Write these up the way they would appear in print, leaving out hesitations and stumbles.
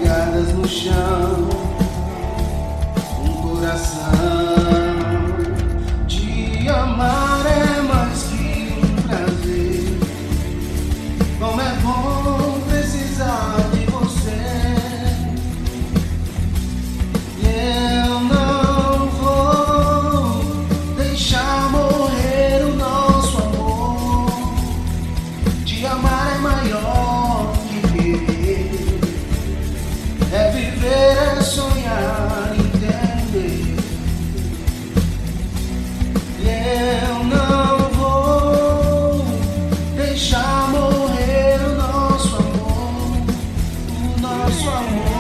pegadas no chão, um coração. Te amar é mais que um prazer. Como é bom precisar de você. E eu não vou deixar morrer o nosso amor. Te amar é maior que querer. É viver, é sonhar, entender. E eu não vou deixar morrer o nosso amor, o nosso amor.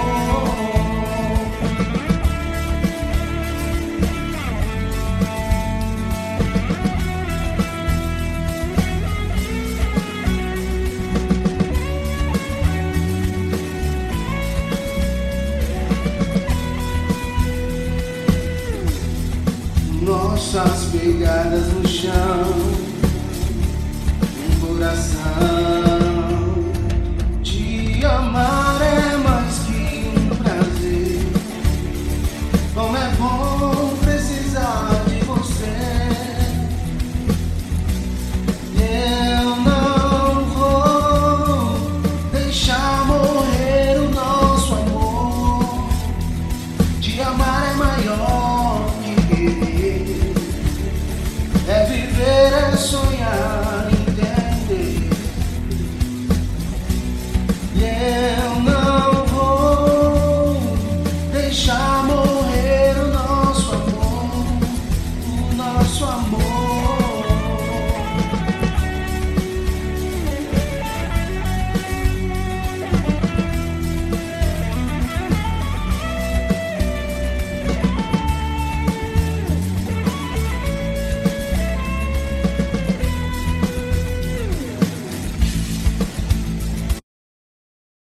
Nossas pegadas no chão, um coração.